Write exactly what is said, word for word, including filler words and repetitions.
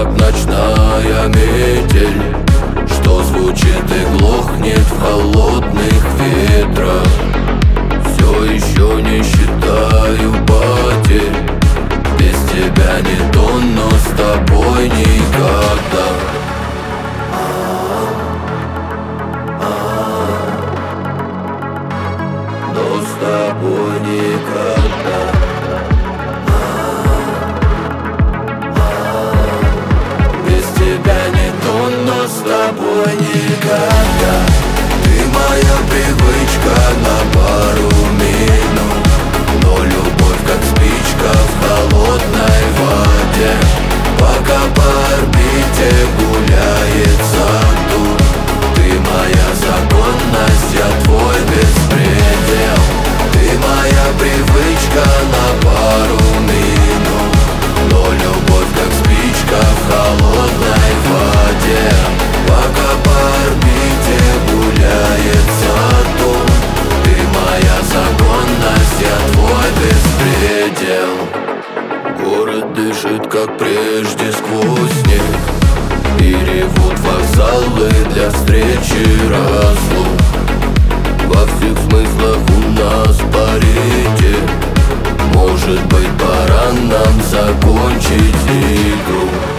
как ночная метель, что звучит и глохнет в холодных ветрах. Все еще не считаю потерь, без тебя не то, но с тобой никогда. Но с тобой никогда. Без тебя не то, но с тобой никогда. Ты моя привычка на пару минут, но любовь как спичка в холодной воде. Пока по орбите гуляет Сатурн, ты моя законность, я твой беспредел. Ты моя привычка на пару минут, но любовь как спичка в холодной воде. Пока по орбите гуляет Сатурн, ты моя законность, я твой беспредел. Город дышит как прежде сквозь снег, и ревут вокзалы для встречи разлук. Во всех смыслах у нас паритет. Может быть, пора нам закончить игру.